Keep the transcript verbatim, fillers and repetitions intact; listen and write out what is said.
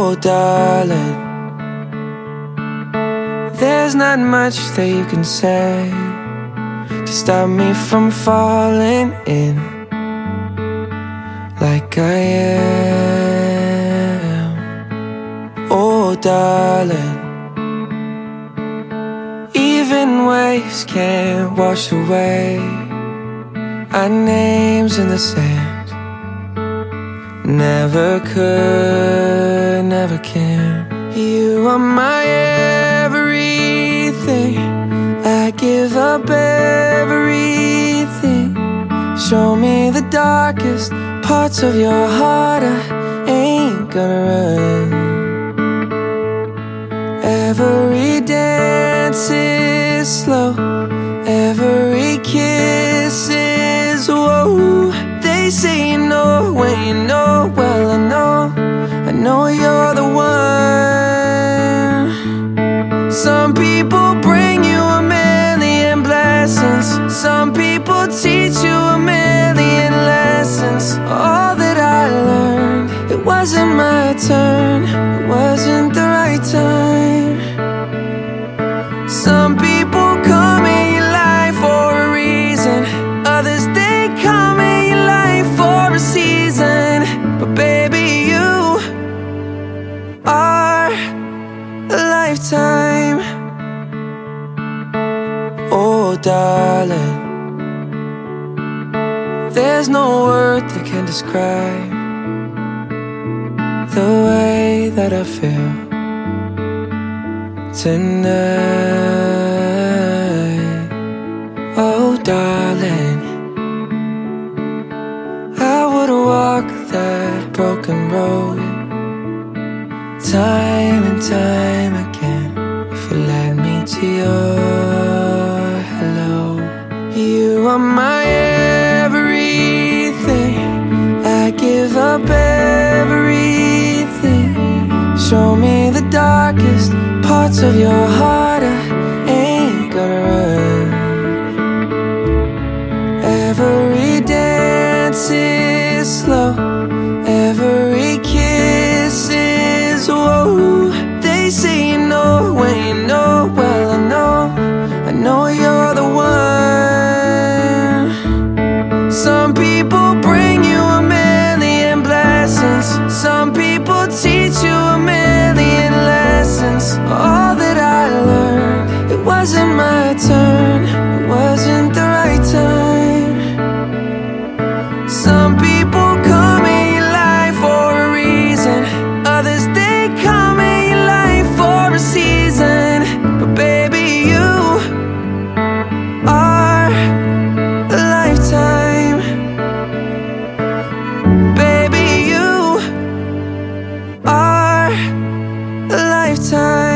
Oh, darling, there's not much that you can say to stop me from falling in like I am. Oh, darling, even waves can't wash away our names in the sand. Never could, never can. You are my everything. I give up everything. Show me the darkest parts of your heart. I ain't gonna run. Every dance is slow, every kiss is whoa. They say you know when you know. Well, I know, I know you're the one. Some people bring you a million blessings. Some people teach you a million lessons. All that I learned, it wasn't my turn. It wasn't the right time. Some people come in your life for a reason. Others, they come in your life for a season. But baby, you are a lifetime. Oh, darling, there's no word that can describe the way that I feel tonight. Oh, darling, I would walk that broken road time and time again if you led me to your hello. You are my everything. I give up everything. Show me the darkest parts of your heart. I ain't gonna run. Every dance is slow, every kiss is whoa. They say you know when you know. Well, I know, I know you're the one. Some people bring you a million blessings. Some people teach you a million lessons. All that I learned, it wasn't my turn. It wasn't the right time. Some people come in your life for a reason. Others, they come in your life for a season. But baby, you are a lifetime. Baby, you are a lifetime.